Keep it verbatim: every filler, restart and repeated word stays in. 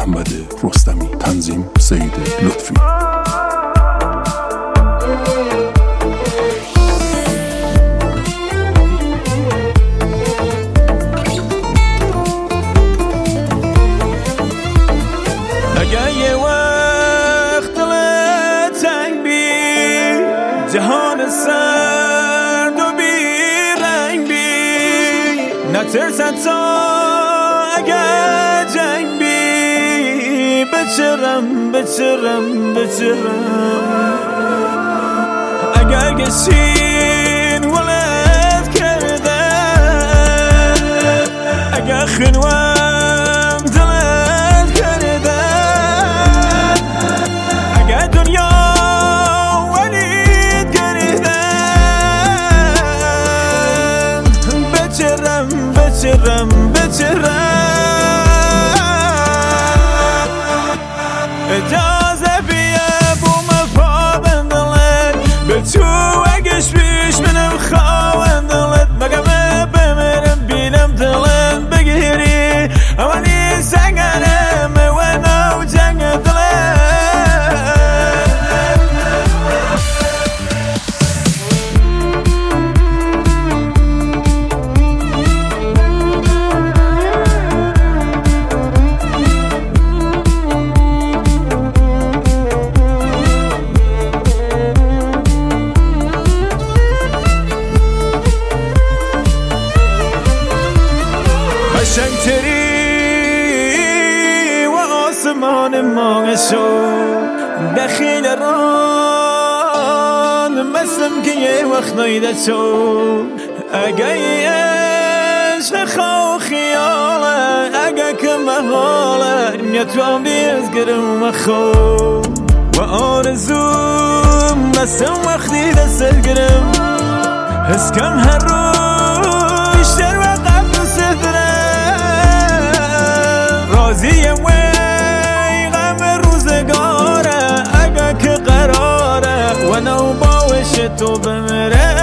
احمد رستمی، تنظیم سید لطفی. اگر یه وقت دلت تنگ بی، جهان سرد و بی رنگ بی، نترس تا اگر جنگ بی، بچرم بچرم بچرم. اگر گشین ولد کرده، اگر خنوام دلت کرده، اگر دنیا ولید کرده، بچرم بچرم بچرم. اجازه بیه بوم پا بندلت، بچو اگش بیش منم خواهن دلت، مگم بمیرم بینم دلت بگیری، اولی سنگرم و نو جنگ دلت. قشنگتری و آسمان ماهشو دخیل ران مثلم که یه وقت نایده شو. اگه یه عشق خواه خیاله، اگه که محاله نیتوام دیز گرم و خو و آرزوم مثل وقتی دست گرم، حس کم هر روی شر و قبل صدرم. راضیم وی غم روزگاره، اگه که قراره و نو باوش تو بمره.